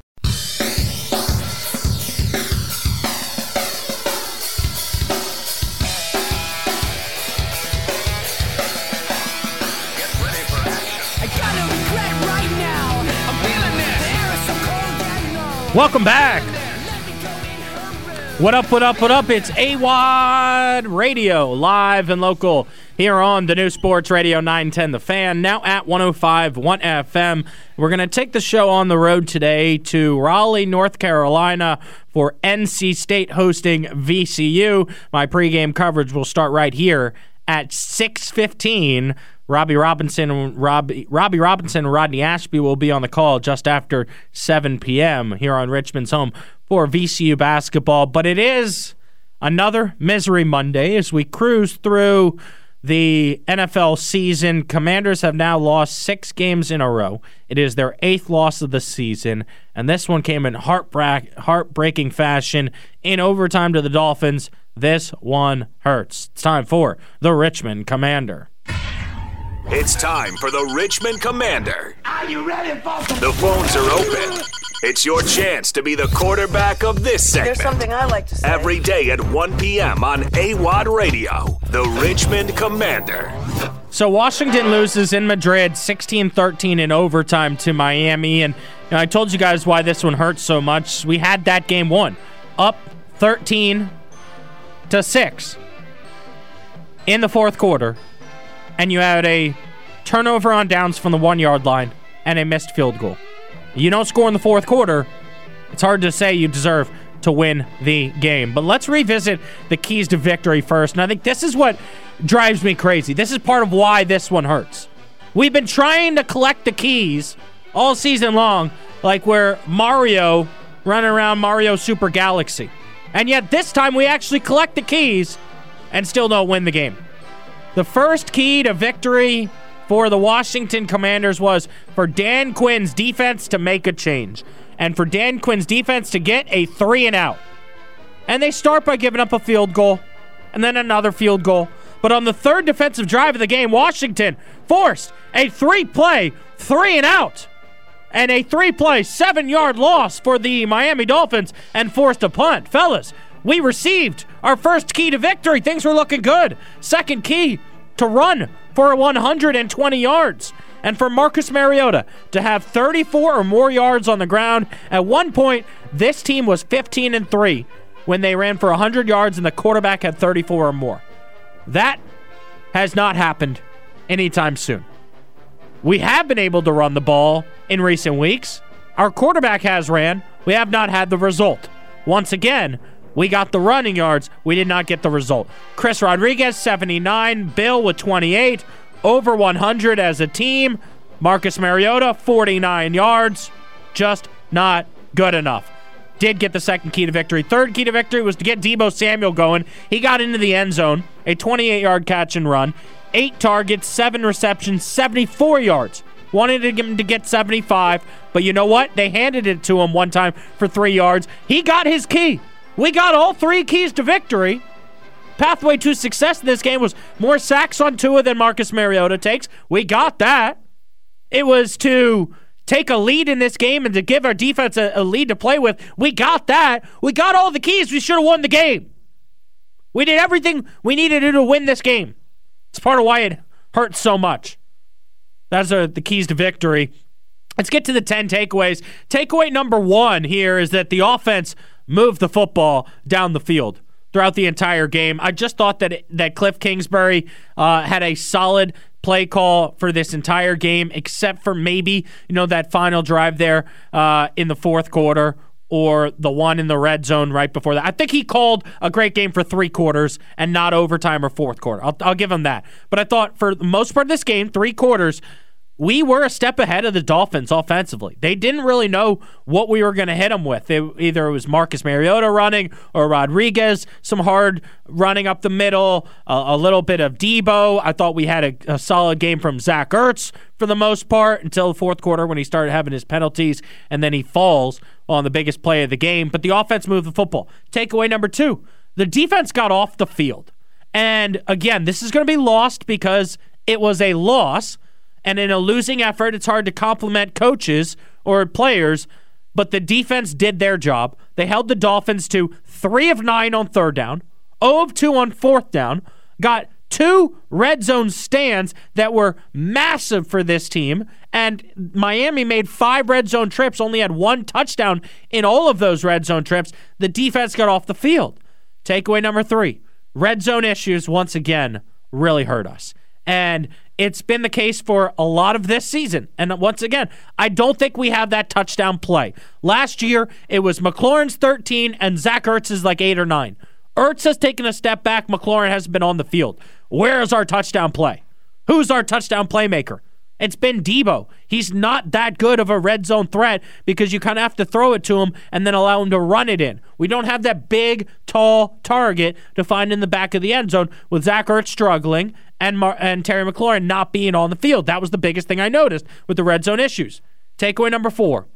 [SPEAKER 5] Welcome back. What up, what up, what up? It's A W O D Radio, live and local here on the new Sports Radio nine ten The Fan, now at one oh five point one F M. We're going to take the show on the road today to Raleigh, North Carolina for N C State hosting V C U. My pregame coverage will start right here at six fifteen. Robbie Robinson, Robbie, Robbie Robinson and Rodney Ashby will be on the call just after seven p.m. here on Richmond's home for V C U basketball. But it is another Misery Monday as we cruise through the N F L season. Commanders have now lost six games in a row. It is their eighth loss of the season, and this one came in heartbreak, heartbreaking fashion in overtime to the Dolphins. This one hurts. It's time for the Richmond Commander.
[SPEAKER 14] It's time for the Richmond Commander.
[SPEAKER 15] Are you ready, folks?
[SPEAKER 14] The phones are open. It's your chance to be the quarterback of this segment.
[SPEAKER 16] There's something I like to say.
[SPEAKER 14] Every day at one p.m. on A W O D Radio, the Richmond Commander.
[SPEAKER 5] So Washington loses in Madrid sixteen thirteen in overtime to Miami. And you know, I told you guys why this one hurts so much. We had that game won, up thirteen to six in the fourth quarter. And you had a turnover on downs from the one-yard line and a missed field goal. You don't score in the fourth quarter, it's hard to say you deserve to win the game. But let's revisit the keys to victory first. And I think this is what drives me crazy. This is part of why this one hurts. We've been trying to collect the keys all season long, like we're Mario running around Mario Super Galaxy. And yet this time we actually collect the keys and still don't win the game. The first key to victory for the Washington Commanders was for Dan Quinn's defense to make a change and for Dan Quinn's defense to get a three and out. And they start by giving up a field goal and then another field goal. But on the third defensive drive of the game, Washington forced a three-play three and out and a three-play seven-yard loss for the Miami Dolphins and forced a punt. Fellas, we received our first key to victory. Things were looking good. Second key, to run for one hundred twenty yards. And for Marcus Mariota to have thirty-four or more yards on the ground. At one point, this team was fifteen and three when they ran for one hundred yards and the quarterback had thirty-four or more. That has not happened anytime soon. We have been able to run the ball in recent weeks. Our quarterback has ran. We have not had the result. Once again, we got the running yards. We did not get the result. Chris Rodriguez, seventy-nine. Bill with twenty-eight. Over one hundred as a team. Marcus Mariota, forty-nine yards. Just not good enough. Did get the second key to victory. Third key to victory was to get Deebo Samuel going. He got into the end zone. A twenty-eight-yard catch and run. Eight targets, seven receptions, seventy-four yards. Wanted him to get seventy-five, but you know what? They handed it to him one time for three yards. He got his key. We got all three keys to victory. Pathway to success in this game was more sacks on Tua than Marcus Mariota takes. We got that. It was to take a lead in this game and to give our defense a, a lead to play with. We got that. We got all the keys. We should have won the game. We did everything we needed to do to win this game. It's part of why it hurts so much. Those are the keys to victory. Let's get to the ten takeaways. Takeaway number one here is that the offense moved the football down the field throughout the entire game. I just thought that that Cliff Kingsbury uh, had a solid play call for this entire game, except for maybe, you know, that final drive there uh, in the fourth quarter or the one in the red zone right before that. I think he called a great game for three quarters and not overtime or fourth quarter. I'll, I'll give him that. But I thought for the most part of this game, three quarters, we were a step ahead of the Dolphins offensively. They didn't really know what we were going to hit them with. They, either it was Marcus Mariota running or Rodriguez, some hard running up the middle, a, a little bit of Debo. I thought we had a, a solid game from Zach Ertz for the most part until the fourth quarter when he started having his penalties, and then he falls on the biggest play of the game. But the offense moved the football. Takeaway number two, the defense got off the field. And again, this is going to be lost because it was a loss. And in a losing effort, it's hard to compliment coaches or players, but the defense did their job. They held the Dolphins to three of nine on third down, zero of two on fourth down, got two red zone stands that were massive for this team, and Miami made five red zone trips, only had one touchdown in all of those red zone trips. The defense got off the field. Takeaway number three, red zone issues once again really hurt us. And it's been the case for a lot of this season. And once again, I don't think we have that touchdown play. Last year, it was McLaurin's thirteen and Zach Ertz is like eight or nine. Ertz has taken a step back. McLaurin hasn't been on the field. Where is our touchdown play? Who's our touchdown playmaker? It's been Debo. He's not that good of a red zone threat because you kind of have to throw it to him and then allow him to run it in. We don't have that big, tall target to find in the back of the end zone with Zach Ertz struggling and Mar- and Terry McLaurin not being on the field. That was the biggest thing I noticed with the red zone issues. Takeaway number four.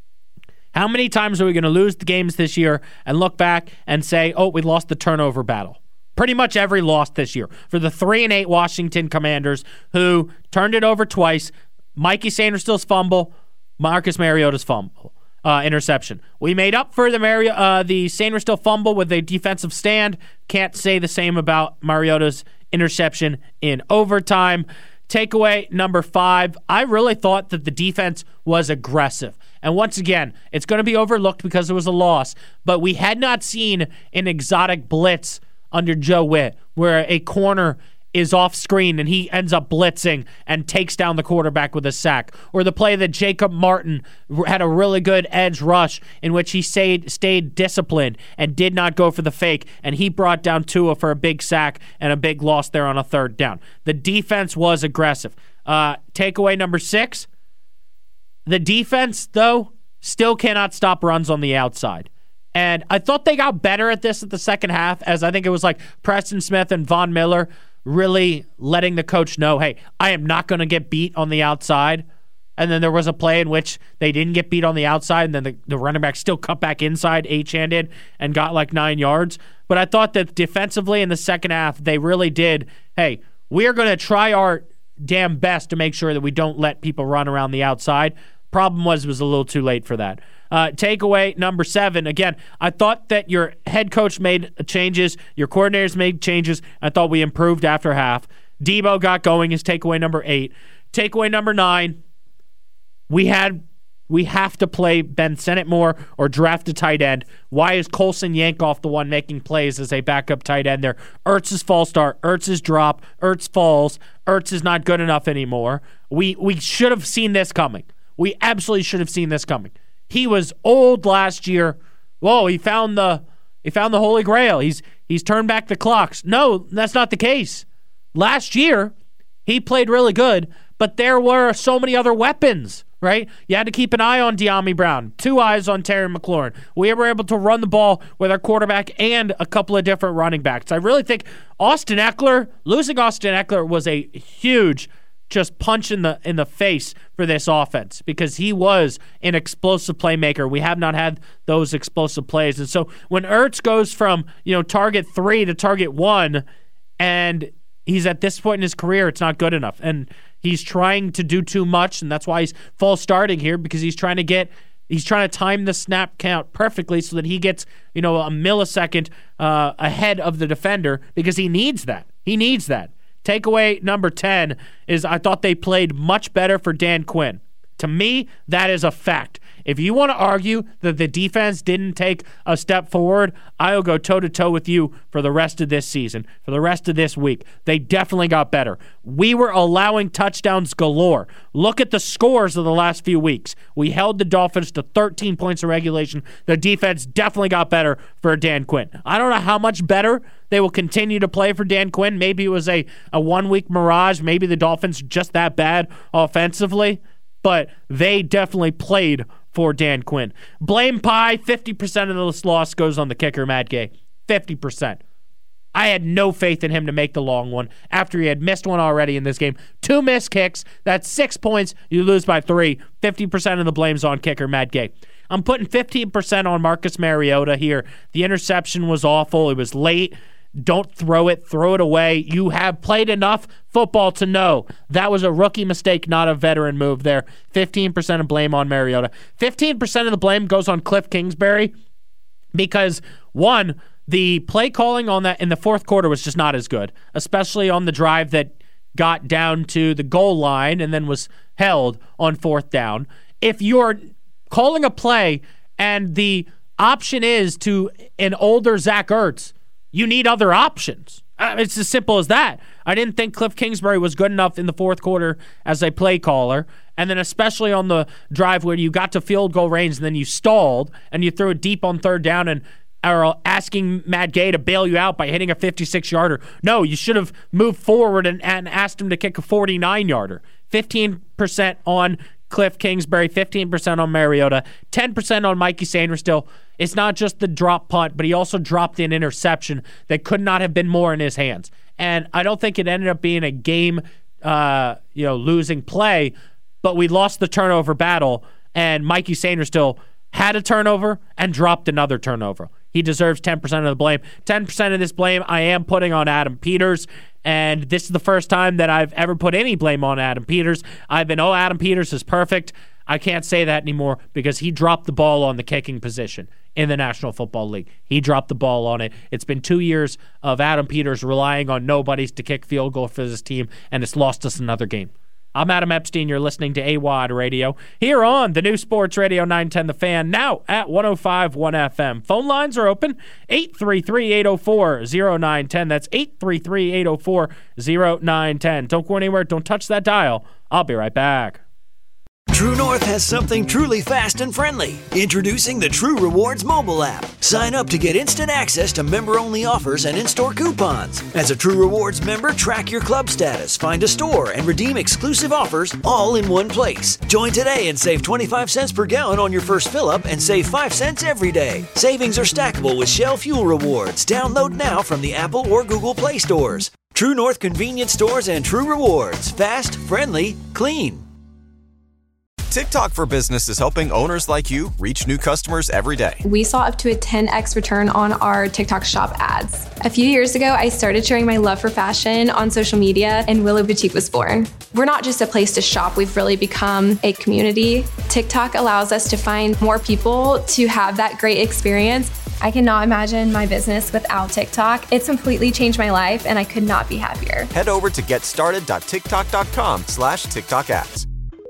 [SPEAKER 5] How many times are we going to lose the games this year and look back and say, oh, we lost the turnover battle? Pretty much every loss this year for the three and eight Washington Commanders who turned it over twice. Mikey Sainristil's fumble, Marcus Mariota's fumble, uh, interception. We made up for the Mari- uh, the Sainristil fumble with a defensive stand. Can't say the same about Mariota's interception in overtime. Takeaway number five, I really thought that the defense was aggressive. And once again, it's going to be overlooked because it was a loss, but we had not seen an exotic blitz under Joe Witt, where a corner is off screen and he ends up blitzing and takes down the quarterback with a sack. Or the play that Jacob Martin had a really good edge rush in which he stayed, stayed disciplined and did not go for the fake, and he brought down Tua for a big sack and a big loss there on a third down. The defense was aggressive. Uh, takeaway number six, the defense, though, still cannot stop runs on the outside. And I thought they got better at this at the second half, as I think it was like Preston Smith and Von Miller really letting the coach know, hey, I am not going to get beat on the outside. And then there was a play in which they didn't get beat on the outside, and then the, the running back still cut back inside, H-handed, and got like nine yards. But I thought that defensively in the second half, they really did, hey, we are going to try our damn best to make sure that we don't let people run around the outside. Problem was, it was a little too late for that. Uh, takeaway number seven. Again, I thought that your head coach made changes, your coordinators made changes. I thought we improved after half. Debo got going is takeaway number eight. Takeaway number nine. We had we have to play Ben Sinnott more or draft a tight end. Why is Colson Yankoff the one making plays as a backup tight end there? Ertz's false start, Ertz's drop, Ertz falls. Ertz is not good enough anymore. We we should have seen this coming. We absolutely should have seen this coming. He was old last year. Whoa, he found the he found the Holy Grail. He's he's turned back the clocks. No, that's not the case. Last year, he played really good, but there were so many other weapons, right? You had to keep an eye on De'Ami Brown, two eyes on Terry McLaurin. We were able to run the ball with our quarterback and a couple of different running backs. I really think Austin Eckler, losing Austin Eckler was a huge just punch in the in the face for this offense because he was an explosive playmaker. We have not had those explosive plays. And so when Ertz goes from, you know, target three to target one, and he's at this point in his career, it's not good enough. And he's trying to do too much, and that's why he's false starting here, because he's trying to get He's trying to time the snap count perfectly so that he gets, you know, a millisecond uh, ahead of the defender because he needs that. He needs that. Takeaway number ten is I thought they played much better for Dan Quinn. To me, that is a fact. If you want to argue that the defense didn't take a step forward, I'll go toe-to-toe with you for the rest of this season, for the rest of this week. They definitely got better. We were allowing touchdowns galore. Look at the scores of the last few weeks. We held the Dolphins to thirteen points of regulation. The defense definitely got better for Dan Quinn. I don't know how much better they will continue to play for Dan Quinn. Maybe it was a, a one-week mirage. Maybe the Dolphins are just that bad offensively. But they definitely played for Dan Quinn. Blame pie, fifty percent of this loss goes on the kicker, Matt Gay. fifty percent. I had no faith in him to make the long one after he had missed one already in this game. Two missed kicks. That's six points. You lose by three. fifty percent of the blame's on kicker, Matt Gay. I'm putting fifteen percent on Marcus Mariota here. The interception was awful. It was late. Don't throw it. Throw it away. You have played enough football to know that was a rookie mistake, not a veteran move there. fifteen percent of blame on Mariota. fifteen percent of the blame goes on Cliff Kingsbury because, one, the play calling on that in the fourth quarter was just not as good, especially on the drive that got down to the goal line and then was held on fourth down. If you're calling a play and the option is to an older Zach Ertz, you need other options. Uh, it's as simple as that. I didn't think Cliff Kingsbury was good enough in the fourth quarter as a play caller, and then especially on the drive where you got to field goal range and then you stalled and you threw it deep on third down and are asking Matt Gay to bail you out by hitting a fifty-six-yarder. No, you should have moved forward and, and asked him to kick a forty-nine-yarder. fifteen percent on Cliff Kingsbury, fifteen percent on Mariota, ten percent on Mikey Sainristil. It's not just the drop punt, but he also dropped an interception that could not have been more in his hands. And I don't think it ended up being a game, uh, you know, losing play, but we lost the turnover battle, and Mikey Sainristil had a turnover and dropped another turnover. He deserves ten percent of the blame. ten percent of this blame I am putting on Adam Peters, and this is the first time that I've ever put any blame on Adam Peters. I've been, oh, Adam Peters is perfect. I can't say that anymore because he dropped the ball on the kicking position in the National Football League. He dropped the ball on it. It's been two years of Adam Peters relying on nobodies to kick field goal for his team, and it's lost us another game. I'm Adam Epstein. You're listening to A W O D Radio here on the new Sports Radio nine ten The Fan, now at one oh five point one F M. Phone lines are open, eight three three, eight oh four, oh nine one oh. That's eight three three, eight oh four, oh nine one oh. Don't go anywhere. Don't touch that dial. I'll be right back.
[SPEAKER 1] True North has something truly fast and friendly. Introducing the True Rewards mobile app. Sign up to get instant access to member-only offers and in-store coupons. As a True Rewards member, track your club status, find a store, and redeem exclusive offers all in one place. Join today and save twenty-five cents per gallon on your first fill-up and save five cents every day. Savings are stackable with Shell Fuel Rewards. Download now from the Apple or Google Play stores. True North Convenience Stores and True Rewards. Fast, friendly, clean.
[SPEAKER 2] TikTok for Business is helping owners like you reach new customers every day.
[SPEAKER 15] We saw up to a ten x return on our TikTok shop ads. A few years ago, I started sharing my love for fashion on social media, and Willow Boutique was born. We're not just a place to shop, we've really become a community. TikTok allows us to find more people to have that great experience.
[SPEAKER 16] I cannot imagine my business without TikTok. It's completely changed my life, and I could not be happier.
[SPEAKER 2] Head over to getstarted.tiktok.com slash TikTok ads.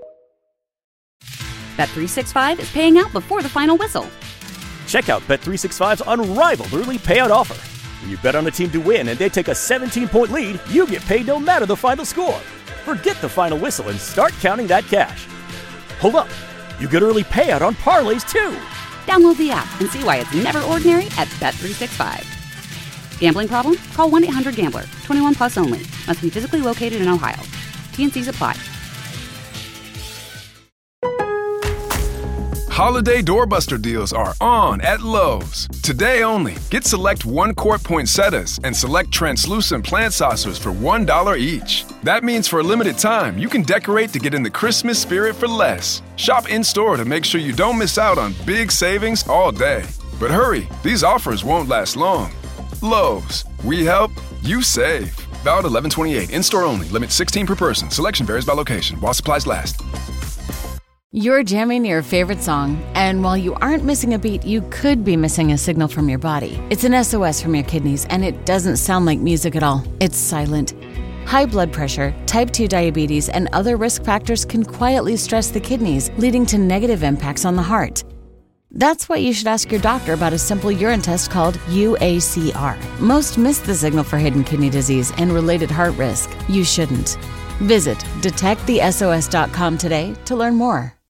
[SPEAKER 3] Bet three sixty-five is paying out before the final whistle.
[SPEAKER 4] Check out Bet three sixty-five's unrivaled early payout offer. When you bet on a team to win and they take a seventeen-point lead, you get paid no matter the final score. Forget the final whistle and start counting that cash. Hold up, you get early payout on parlays too.
[SPEAKER 3] Download the app and see why it's never ordinary at Bet three sixty-five. Gambling problem? Call one eight hundred gambler. twenty-one plus only. Must be physically located in Ohio. T and C's apply.
[SPEAKER 17] Holiday doorbuster deals are on at Lowe's. Today only, get select one-quart poinsettias and select translucent plant saucers for one dollar each. That means for a limited time, you can decorate to get in the Christmas spirit for less. Shop in-store to make sure you don't miss out on big savings all day. But hurry, these offers won't last long. Lowe's, we help, you save. Valid eleven twenty-eight, in-store only, limit sixteen per person. Selection varies by location, while supplies last.
[SPEAKER 18] You're jamming your favorite song, and while you aren't missing a beat, you could be missing a signal from your body. It's an S O S from your kidneys, and it doesn't sound like music at all. It's silent. High blood pressure, type two diabetes, and other risk factors can quietly stress the kidneys, leading to negative impacts on the heart. That's why you should ask your doctor about a simple urine test called U A C R. Most miss the signal for hidden kidney disease and related heart risk. You shouldn't. Visit detect the S O S dot com today to learn more.